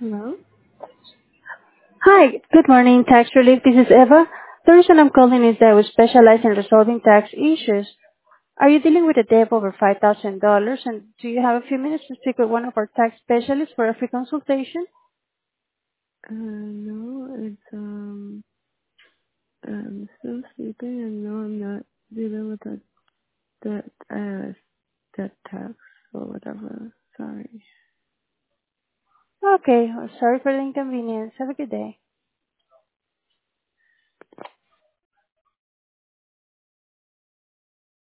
Hello? Hi, good morning, Tax Relief. This is Eva. The reason I'm calling is that we specialize in resolving tax issues. Are you dealing with a debt over $5,000, and do you have a few minutes to speak with one of our tax specialists for a free consultation? No, I'm still sleeping and no, I'm not dealing with that IRS debt tax or whatever. Sorry. Okay, well, sorry for the inconvenience. Have a good day.